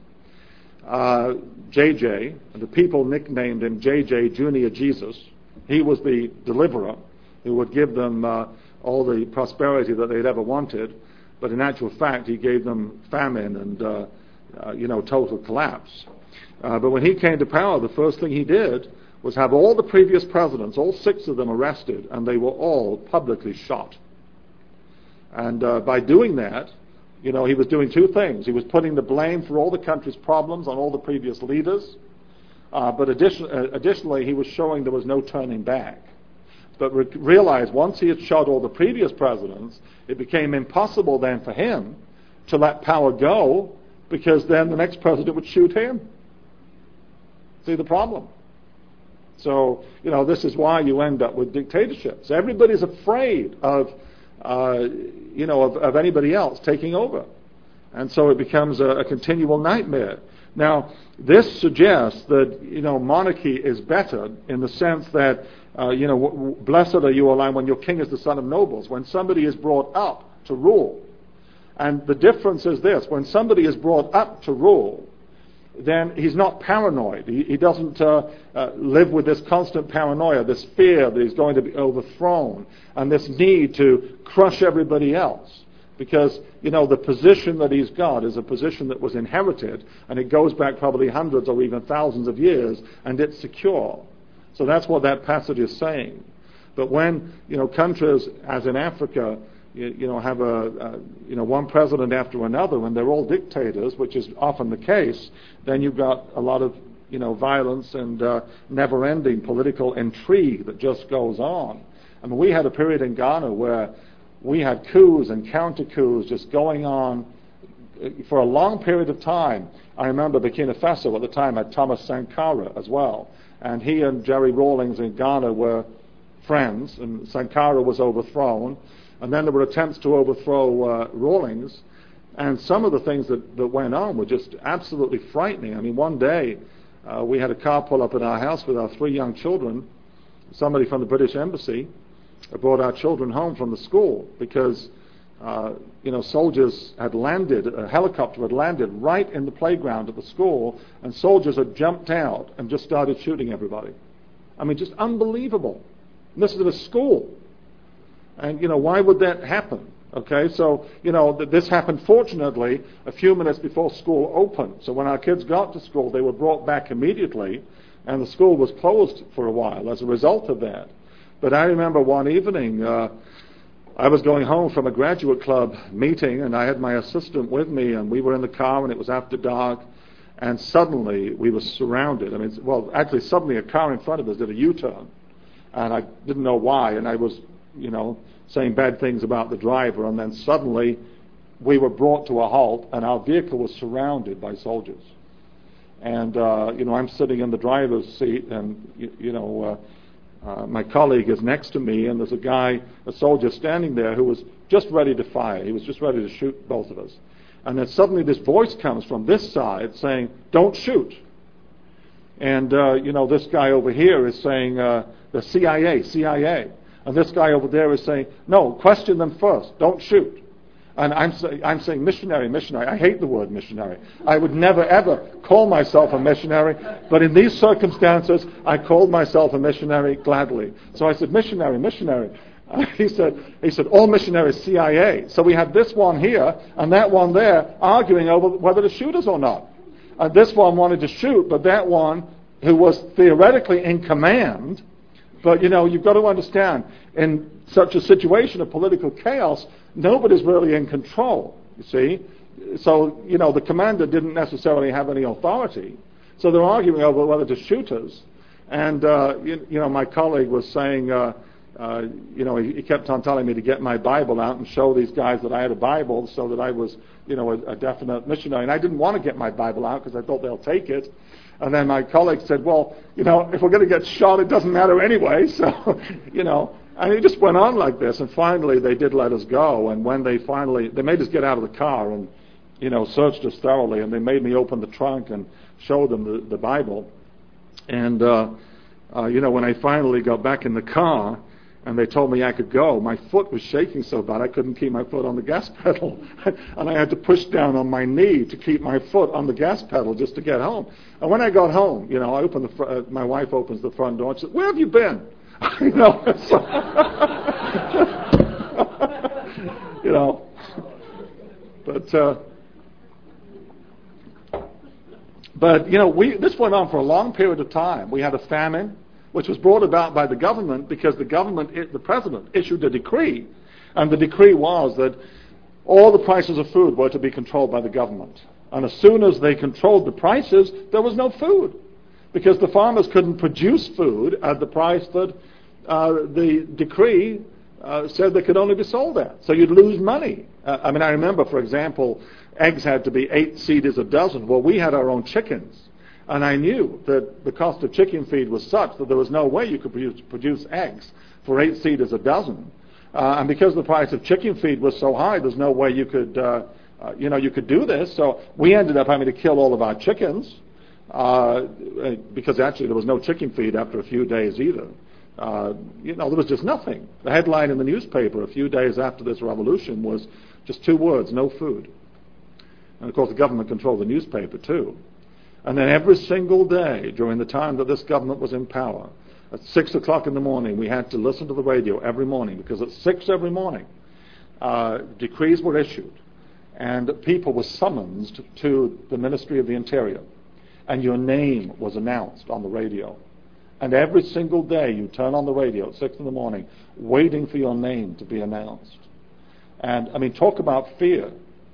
Speaker 1: Uh, J J, and the people nicknamed him J J Junior Jesus. He was the deliverer who would give them uh, all the prosperity that they'd ever wanted, but in actual fact he gave them famine and uh, uh, you know total collapse. Uh, but when he came to power, the first thing he did was have all the previous presidents, all six of them, arrested, and they were all publicly shot. And uh, by doing that, you know, he was doing two things. He was putting the blame for all the country's problems on all the previous leaders, uh, but addition, uh, additionally, he was showing there was no turning back. But re- realized once he had shot all the previous presidents, it became impossible then for him to let power go, because then the next president would shoot him. See the problem? So, you know, this is why you end up with dictatorships. Everybody's afraid of uh, you know, of, of anybody else taking over. And so it becomes a, a continual nightmare. Now, this suggests that, you know, monarchy is better in the sense that, uh, you know, w- w- blessed are you, O Lion, when your king is the son of nobles. When somebody is brought up to rule, and the difference is this: when somebody is brought up to rule, then he's not paranoid. He, he doesn't uh, uh, live with this constant paranoia, this fear that he's going to be overthrown, and this need to crush everybody else. Because, you know, the position that he's got is a position that was inherited, and it goes back probably hundreds or even thousands of years, and it's secure. So that's what that passage is saying. But when, you know, countries, as in Africa, you, you know, have a, a, you know, one president after another, and they're all dictators, which is often the case, then you've got a lot of, you know, violence and uh, never-ending political intrigue that just goes on. I mean, we had a period in Ghana where we had coups and counter-coups just going on for a long period of time. I remember Burkina Faso at the time had Thomas Sankara as well. And he and Jerry Rawlings in Ghana were friends, and Sankara was overthrown. And then there were attempts to overthrow uh, Rawlings. And some of the things that, that went on were just absolutely frightening. I mean, one day uh, we had a car pull up at our house with our three young children. Somebody from the British Embassy brought our children home from the school because, uh, you know, soldiers had landed, a helicopter had landed right in the playground at the school, and soldiers had jumped out and just started shooting everybody. I mean, just unbelievable. And this is at a school. And, you know, why would that happen? Okay, so, you know, th- this happened, fortunately, a few minutes before school opened. So when our kids got to school, they were brought back immediately, and the school was closed for a while as a result of that. But I remember one evening, uh, I was going home from a graduate club meeting, and I had my assistant with me, and we were in the car, and it was after dark, and suddenly we were surrounded. I mean, well, actually, suddenly a car in front of us did a U-turn, and I didn't know why, and I was, you know, saying bad things about the driver, and then suddenly we were brought to a halt, and our vehicle was surrounded by soldiers. And, uh, you know, I'm sitting in the driver's seat, and, you, you know, uh, Uh, my colleague is next to me, and there's a guy, a soldier standing there who was just ready to fire. He was just ready to shoot both of us. And then suddenly this voice comes from this side saying, "Don't shoot." And, uh, you know, this guy over here is saying, uh, the C I A, C I A. And this guy over there is saying, "No, question them first. Don't shoot." And I'm, say, I'm saying missionary, missionary. I hate the word missionary. I would never, ever call myself a missionary. But in these circumstances, I called myself a missionary gladly. So I said, missionary, missionary. Uh, he said, he said, all missionaries C I A. So we had this one here and that one there arguing over whether to shoot us or not. And this one wanted to shoot, but that one, who was theoretically in command, but, you know, you've got to understand, in such a situation of political chaos, nobody's really in control, you see. So, you know, the commander didn't necessarily have any authority. So they're arguing over whether to shoot us. And, uh, you, you know, my colleague was saying, uh, uh, you know, he, he kept on telling me to get my Bible out and show these guys that I had a Bible so that I was, you know, a, a definite missionary. And I didn't want to get my Bible out because I thought they'll take it. And then my colleague said, well, you know, if we're going to get shot, it doesn't matter anyway. So, you know, and it just went on like this. And finally, they did let us go. And when they finally, they made us get out of the car and, you know, searched us thoroughly. And they made me open the trunk and show them the, the Bible. And, uh, uh, you know, when I finally got back in the car and they told me I could go, my foot was shaking so bad I couldn't keep my foot on the gas pedal. And I had to push down on my knee to keep my foot on the gas pedal just to get home. And when I got home, you know, I opened the fr- uh, my wife opens the front door and she said, where have you been? you know, so you know, but, uh, but, you know, we this went on for a long period of time. We had a famine, which was brought about by the government because the government, the president, issued a decree. And the decree was that all the prices of food were to be controlled by the government. And as soon as they controlled the prices, there was no food. Because the farmers couldn't produce food at the price that uh, the decree uh, said they could only be sold at. So you'd lose money. Uh, I mean, I remember, for example, eggs had to be eight cedis a dozen. Well, we had our own chickens. And I knew that the cost of chicken feed was such that there was no way you could produce, produce eggs for eight cedis a dozen. Uh, and because the price of chicken feed was so high, there's no way you could, uh, uh, you know, you could do this. So we ended up having to kill all of our chickens uh, because actually there was no chicken feed after a few days either. Uh, you know, there was just nothing. The headline in the newspaper a few days after this revolution was just two words: no food. And of course, the government controlled the newspaper too. And then every single day during the time that this government was in power, at six o'clock in the morning, we had to listen to the radio every morning, because at six every morning, uh, decrees were issued, and people were summoned to the Ministry of the Interior, and your name was announced on the radio. And every single day, you turn on the radio at six in the morning, waiting for your name to be announced. And I mean, talk about fear.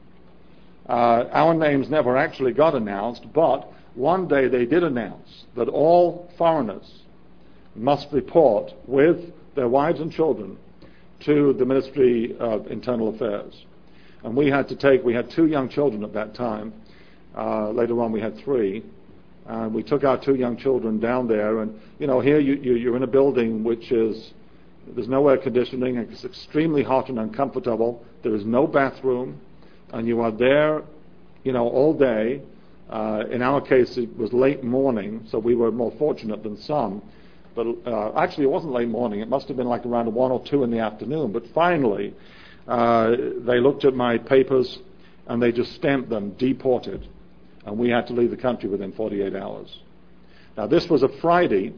Speaker 1: Uh, our names never actually got announced, but one day they did announce that all foreigners must report with their wives and children to the Ministry of Internal Affairs. And we had to take, we had two young children at that time. Uh, later on we had three. And we took our two young children down there. And, you know, here you, you, you're in a building which is, there's no air conditioning. It's extremely hot and uncomfortable. There is no bathroom. And you are there, you know, all day. Uh, in our case, it was late morning, so we were more fortunate than some. But uh, actually, it wasn't late morning. It must have been like around one or two in the afternoon. But finally, uh, they looked at my papers, and they just stamped them deported. And we had to leave the country within forty-eight hours. Now, this was a Friday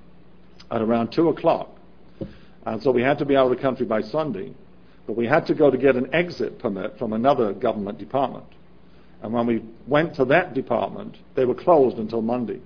Speaker 1: at around two o'clock. And so we had to be out of the country by Sunday. But we had to go to get an exit permit from another government department. And when we went to that department, they were closed until Monday.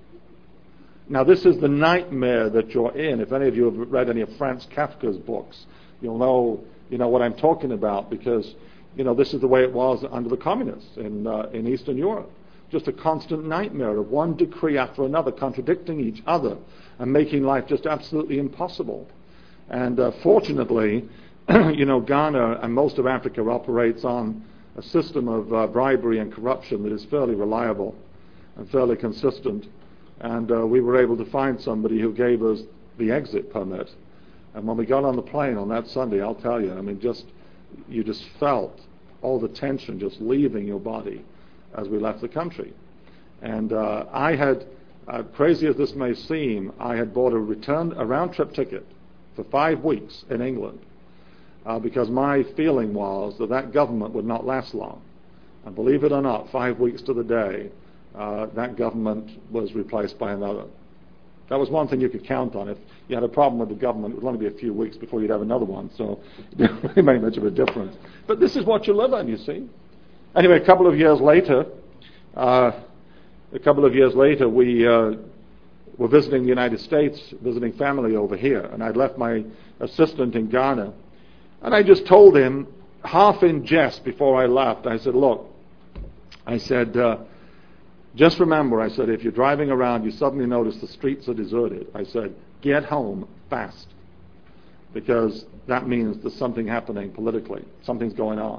Speaker 1: Now, this is the nightmare that you're in. If any of you have read any of Franz Kafka's books, you'll know, you know what I'm talking about, because, you know, this is the way it was under the communists in uh, in Eastern Europe. Just a constant nightmare of one decree after another contradicting each other and making life just absolutely impossible. And uh, fortunately, you know, Ghana and most of Africa operates on a system of uh, bribery and corruption that is fairly reliable and fairly consistent. And uh, we were able to find somebody who gave us the exit permit. And when we got on the plane on that Sunday, I'll tell you, I mean, just you just felt all the tension just leaving your body as we left the country. And uh, I had, uh, crazy as this may seem, I had bought a return, a round-trip ticket for five weeks in England uh, because my feeling was that that government would not last long. And believe it or not, five weeks to the day, Uh, that government was replaced by another. That was one thing you could count on. If you had a problem with the government, it would only be a few weeks before you'd have another one, so it didn't really make much of a difference. But this is what you live on, you see. Anyway, a couple of years later, uh, a couple of years later, we uh, were visiting the United States, visiting family over here, and I'd left my assistant in Ghana, and I just told him, half in jest before I left, I said, look, I said, uh, just remember, I said, if you're driving around, you suddenly notice the streets are deserted. I said, get home fast, because that means there's something happening politically. Something's going on.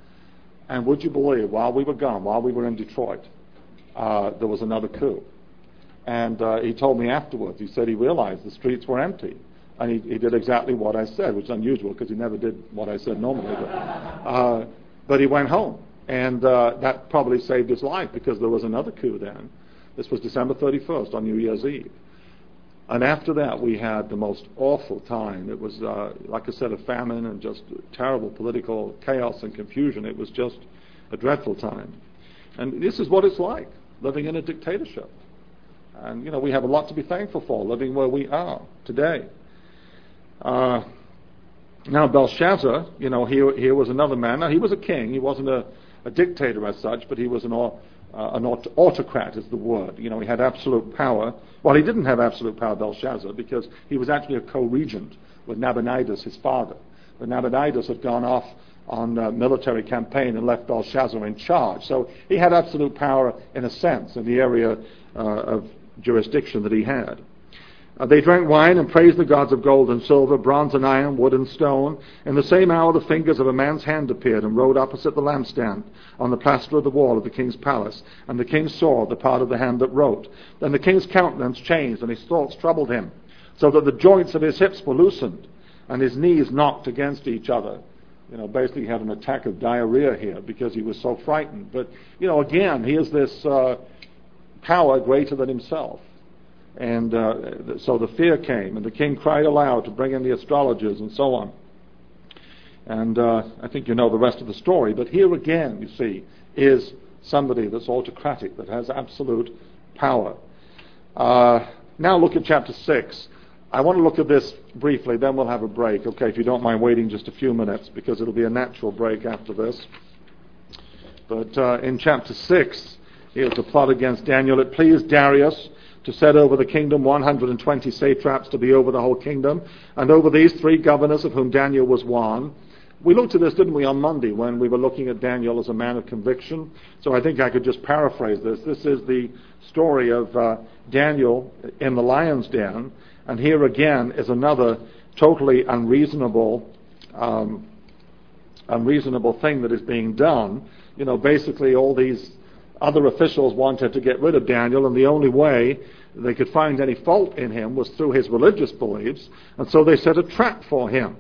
Speaker 1: And would you believe, while we were gone, while we were in Detroit, uh, there was another coup. And uh, he told me afterwards, he said he realized the streets were empty. And he, he did exactly what I said, which is unusual because he never did what I said normally. But, uh, but he went home. And uh, that probably saved his life, because there was another coup then. This was December thirty-first on New Year's Eve. And after that, we had the most awful time. It was, uh, like I said, a famine and just terrible political chaos and confusion. It was just a dreadful time. And this is what it's like, living in a dictatorship. And, you know, we have a lot to be thankful for, living where we are today. Uh, now, Belshazzar, you know, here, here was another man. Now, he was a king. He wasn't a a dictator as such, but he was an, uh, an aut- autocrat is the word. You know, he had absolute power. Well, he didn't have absolute power, Belshazzar, because he was actually a co-regent with Nabonidus, his father. But Nabonidus had gone off on a military campaign and left Belshazzar in charge. So he had absolute power in a sense in the area uh, of jurisdiction that he had. Uh, they drank wine and praised the gods of gold and silver, bronze and iron, wood and stone. In the same hour the fingers of a man's hand appeared and rode opposite the lampstand on the plaster of the wall of the king's palace. And the king saw the part of the hand that wrote. Then the king's countenance changed, and his thoughts troubled him, so that the joints of his hips were loosened. and his knees knocked against each other. You know, basically he had an attack of diarrhea here because he was so frightened. But, you know, again, he has this uh, power greater than himself. And uh, so the fear came, and the king cried aloud to bring in the astrologers and so on. And uh, I think you know the rest of the story. But here again, you see, is somebody that's autocratic, that has absolute power. Uh, now look at chapter six. I want to look at this briefly, then we'll have a break. Okay, if you don't mind waiting just a few minutes, because it'll be a natural break after this. But uh, in chapter six, here's the plot against Daniel. It pleased Darius to set over the kingdom one hundred twenty satraps to be over the whole kingdom, and over these three governors, of whom Daniel was one. We looked at this, didn't we, on Monday when we were looking at Daniel as a man of conviction? So I think I could just paraphrase this. This is the story of uh, Daniel in the lion's den, and here again is another totally unreasonable, um, unreasonable thing that is being done. You know, basically all these other officials wanted to get rid of Daniel, and the only way they could find any fault in him was through his religious beliefs, and so they set a trap for him.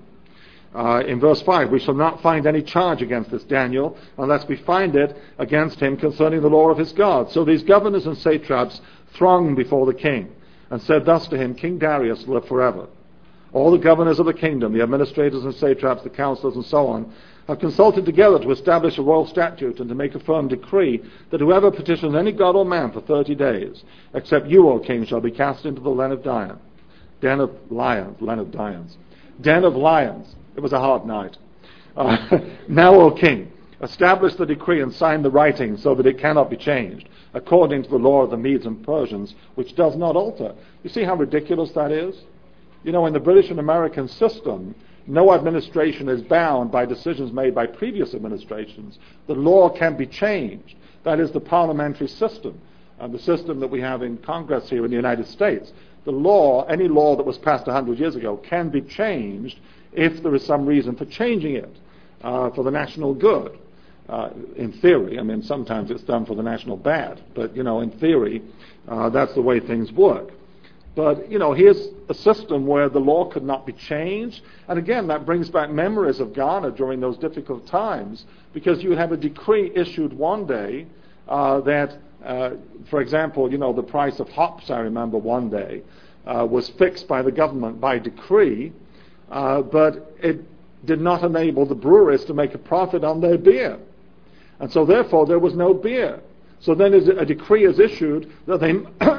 Speaker 1: Uh, in verse five, we shall not find any charge against this Daniel unless we find it against him concerning the law of his God. So these governors and satraps thronged before the king and said thus to him, King Darius, live forever. All the governors of the kingdom, the administrators and satraps, the counselors and so on, have consulted together to establish a royal statute and to make a firm decree that whoever petitions any god or man for thirty days, except you, O king, shall be cast into the den of lions. Den of lions, den of lions. Den of lions. It was a hard night. Uh, now, O king, establish the decree and sign the writing so that it cannot be changed, according to the law of the Medes and Persians, which does not alter. You see how ridiculous that is? You know, in the British and American system, no administration is bound by decisions made by previous administrations. The law can be changed. That is the parliamentary system, uh, the system that we have in Congress here in the United States. The law, any law that was passed one hundred years ago, can be changed if there is some reason for changing it uh, for the national good. Uh, in theory, I mean, sometimes it's done for the national bad, but, you know, in theory, uh, that's the way things work. But, you know, here's a system where the law could not be changed. And again, that brings back memories of Ghana during those difficult times, because you have a decree issued one day uh, that, uh, for example, you know, the price of hops, I remember one day, uh, was fixed by the government by decree, uh, but it did not enable the breweries to make a profit on their beer. And so, therefore, there was no beer. So then a decree is issued that they...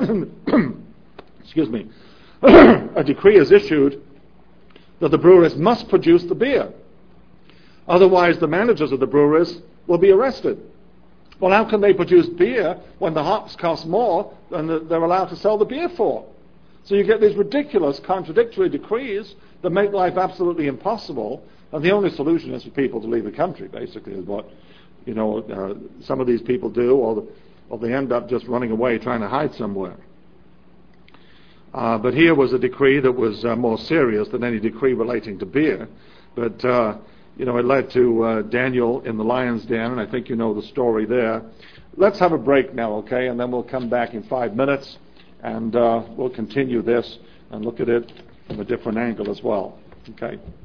Speaker 1: excuse me, a decree is issued that the breweries must produce the beer. Otherwise, the managers of the breweries will be arrested. Well, how can they produce beer when the hops cost more than they're allowed to sell the beer for? So you get these ridiculous contradictory decrees that make life absolutely impossible, and the only solution is for people to leave the country, basically, is what, you know, uh, some of these people do, or, the, or they end up just running away trying to hide somewhere. Uh, but here was a decree that was uh, more serious than any decree relating to beer. But, uh, you know, it led to uh, Daniel in the lion's den, and I think you know the story there. Let's have a break now, okay, and then we'll come back in five minutes, and uh, we'll continue this and look at it from a different angle as well. Okay.